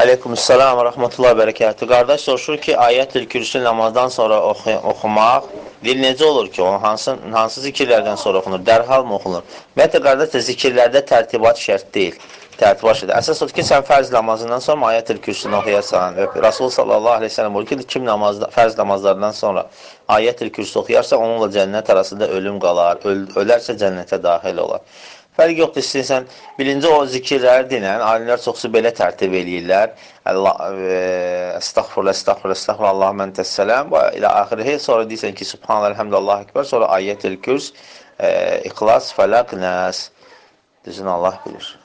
Aleykümselam və rəhmətullahi bərəkətü. Qardaş soruşur ki, Ayətül Kürsü namazdan sonra oxumaq dil necə olur ki? O hansı zikirlərdən sonra oxunur? Dərhal mı oxunur? Ümumiyyətlə, qardaş, zikirlərdə tərtibat şərt deyil. Tərtibat şərt. Əsas odur ki, sən fərz namazından sonra Ayətül Kürsünü oxuyasan. Rasul sallallahu aleyhi ve sellem buyurur ki, kim fərz namazlardan sonra Ayətül Kürsü oxuyarsa, onunla cənnət arasında ölüm qalar. Ölərsə cənnətə daxil olar. Fərq yoxdur, istəyirsən, birinci o zikirləri dinən, alimlər çoxsu belə tərtib eləyirlər. Əstəğfurullah, əstəğfurullah, əstəğfurullah, Allahümə entəssələm və ilə axirihi. Sonra deyirsən ki, Subhanallah, Elhamdülillah, Ekber. Sonra Ayətül Kürs, İxlas, Fələq, Nəs. Düzün Allah bilir.